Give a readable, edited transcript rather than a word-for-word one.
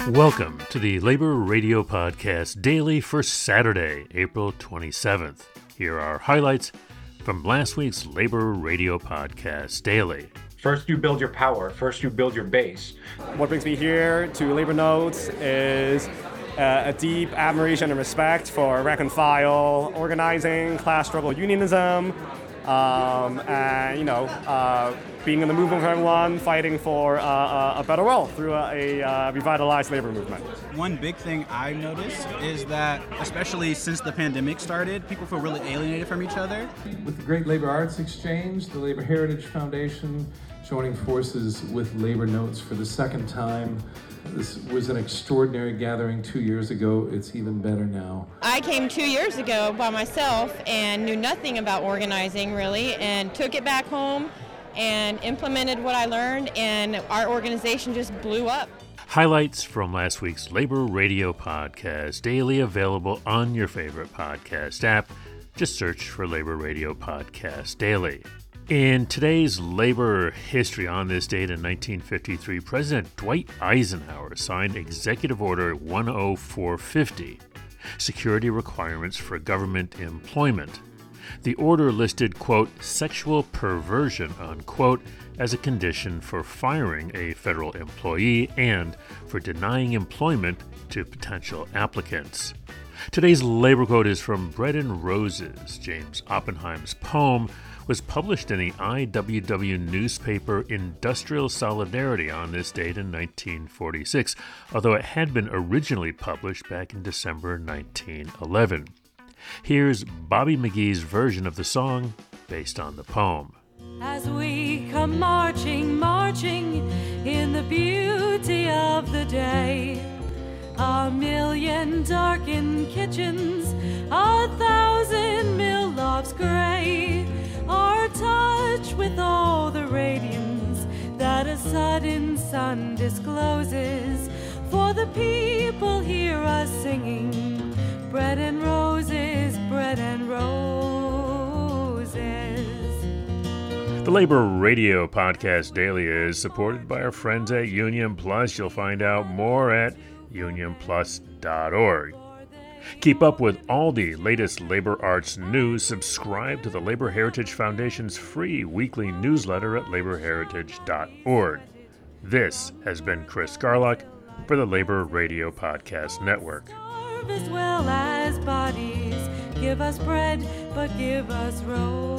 Welcome to the Labor Radio Podcast Daily for Saturday, April 27th. Here are highlights from last week's Labor Radio Podcast Daily. First, you build your power. First, you build your base. What brings me here to Labor Notes is a deep admiration and respect for rank and file organizing, class struggle unionism, being in the movement for everyone, fighting for a better world through a revitalized labor movement. One big thing I've noticed is that, especially since the pandemic started, people feel really alienated from each other. With the Great Labor Arts Exchange, the Labor Heritage Foundation joining forces with Labor Notes for the second time. This was an extraordinary gathering 2 years ago. It's even better now. I came 2 years ago by myself and knew nothing about organizing really, and took it back home and implemented what I learned, and our organization just blew up. Highlights from last week's Labor Radio Podcast Daily, available on your favorite podcast app. Just search for Labor Radio Podcast Daily. In today's labor history, on this date in 1953, President Dwight Eisenhower signed Executive Order 10450, Security Requirements for Government Employment. The order listed, quote, sexual perversion, unquote, as a condition for firing a federal employee and for denying employment to potential applicants. Today's labor quote is from Bread and Roses. James Oppenheim's poem was published in the IWW newspaper Industrial Solidarity on this date in 1946, although it had been originally published back in December 1911. Here's Bobby McGee's version of the song based on the poem. As we come marching, marching in the beauty of the day, a million darkened kitchens, 1,000 mill lofts gray, are touched with all the radiance that a sudden sun discloses. For the people hear us singing, bread and roses, bread and roses. The Labor Radio Podcast Daily is supported by our friends at Union Plus. You'll find out more at unionplus.org. Keep up with all the latest labor arts news. Subscribe to the Labor Heritage Foundation's free weekly newsletter at laborheritage.org. This has been Chris Garlock for the Labor Radio Podcast Network. As well as bodies, give us bread, but give us roses.